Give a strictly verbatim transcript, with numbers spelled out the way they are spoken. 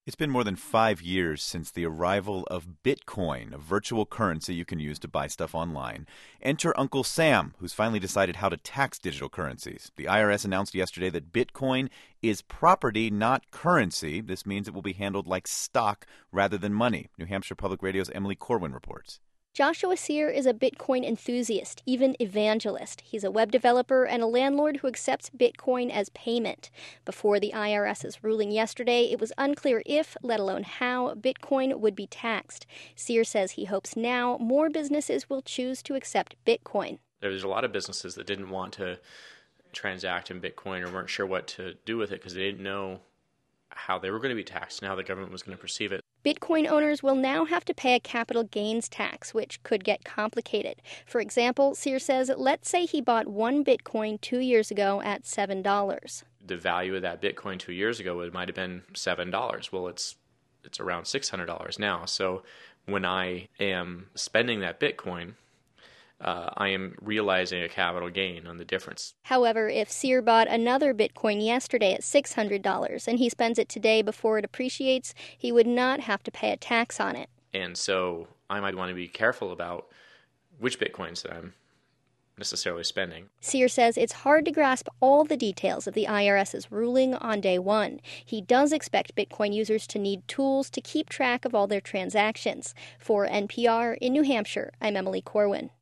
It's been more than five years since the arrival of Bitcoin, a virtual currency you can use to buy stuff online. Enter Uncle Sam, who's finally decided how to tax digital currencies. The I R S announced yesterday that Bitcoin is property, not currency. This means it will be handled like stock rather than money. New Hampshire Public Radio's Emily Corwin reports. Joshua Sear is a Bitcoin enthusiast, even evangelist. He's a web developer and a landlord who accepts Bitcoin as payment. Before the IRS's ruling yesterday, it was unclear if, let alone how, Bitcoin would be taxed. Sear says he hopes now more businesses will choose to accept Bitcoin. There's a lot of businesses that didn't want to transact in Bitcoin or weren't sure what to do with it because they didn't know how they were going to be taxed and how the government was going to perceive it. Bitcoin owners will now have to pay a capital gains tax, which could get complicated. For example, Sear says, let's say he bought one Bitcoin two years ago at seven dollars. The value of that Bitcoin two years ago, it might have been seven dollars. Well, it's it's around six hundred dollars now. So when I am spending that Bitcoin, Uh, I am realizing a capital gain on the difference. However, if Sear bought another Bitcoin yesterday at six hundred dollars and he spends it today before it appreciates, he would not have to pay a tax on it. And so I might want to be careful about which Bitcoins that I'm necessarily spending. Sear says it's hard to grasp all the details of the IRS's ruling on day one. He does expect Bitcoin users to need tools to keep track of all their transactions. For N P R in New Hampshire, I'm Emily Corwin.